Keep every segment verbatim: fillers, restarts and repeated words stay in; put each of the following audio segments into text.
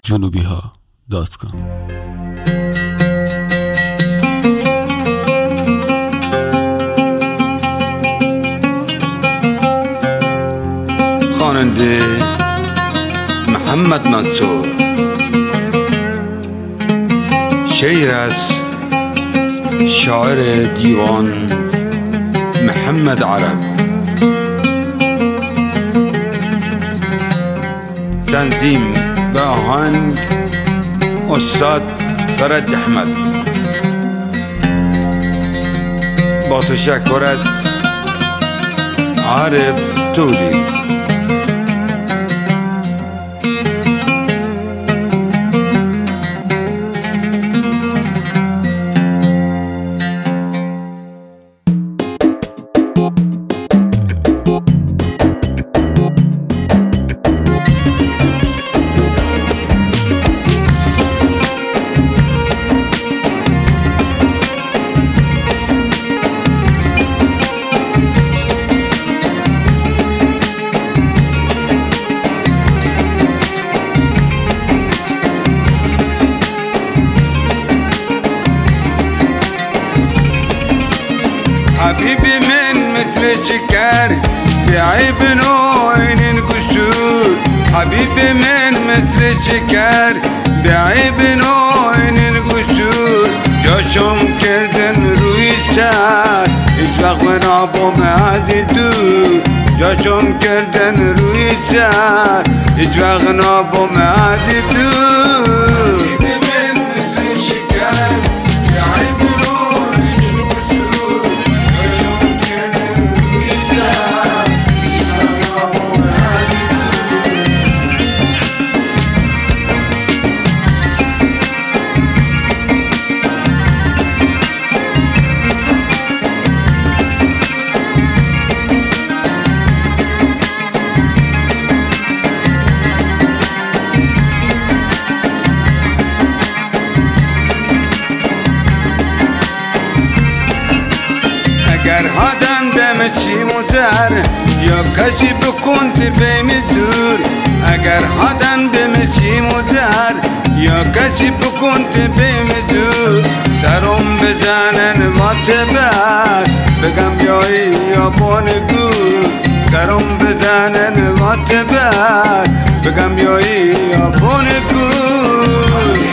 جنوبی ها دات کام. خواننده محمد منصور. شعر از شاعر دیوان محمد عرب. تنظیم و آهنگ استاد فرج احمد. با تشکر از عارف تولی. حبيبي من مثل شكر بعيب نوين القشور. حبيبي من مثل شكر بعيب نوين القشور. جاشم کردن روی سر هیچ وقت من آبم عادی دور. جاشم کردن روی سر هیچ وقت من آبم عادی دور. اگر هادن بمشی مدر یا کسی بکن بیم دور. اگر هادن بمشی مدر یا کسی بکن بیم دور. سرم بزنن واتبر بگم بیایی یا بانگور. سرم بزنن واتبر بگم بیایی یا بانگور.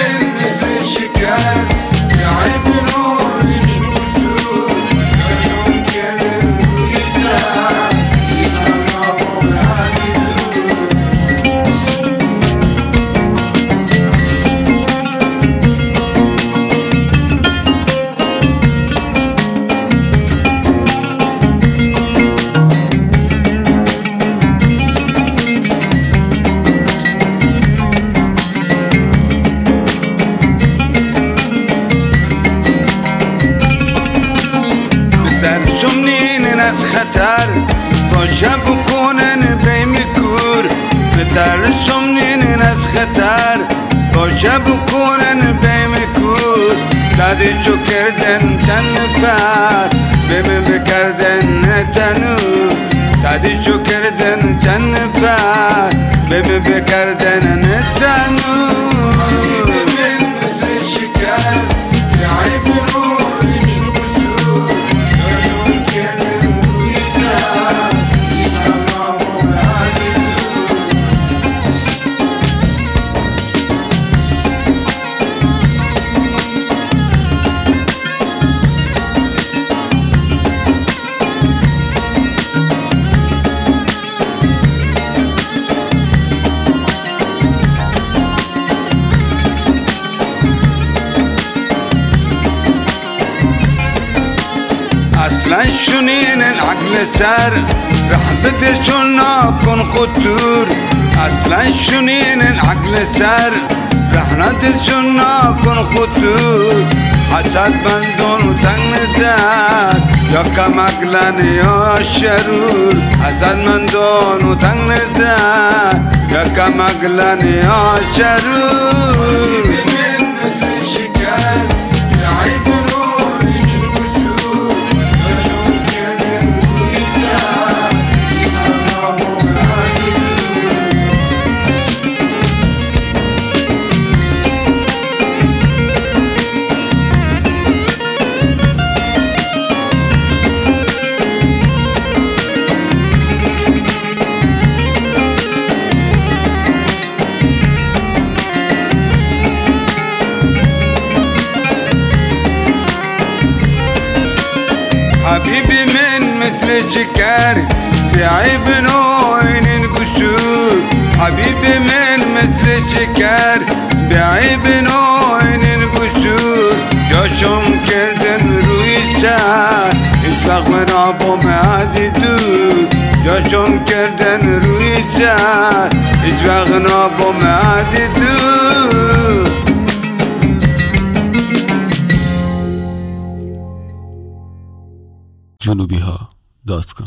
از خطر باشه بکنن بیم کور. بترسم نین از خطر باشه بکنن بیم کور. دادی چو کردن تن نفر بیم بکردن تنور. دادی چو کردن تن نفر بیم بکردن تنور. اصلا شنين العقل سار رح بدرسون نكون خطور. اصلا شنين العقل سار رح ندرسون نكون خطور. حسد بندون وتنزاد يا كمقلن يا شرور. حسد بندون وتنزاد يا كمقلن يا شرور. شكر بعيب نوين القشور حبيبي من مثل شكر بعيب نوين القشور جاشم کردن روی سر هیچ وقت من آبم عادی دور جاشم کردن روی سر هیچ وقت آبم عادی دور جنوبی ها دات کام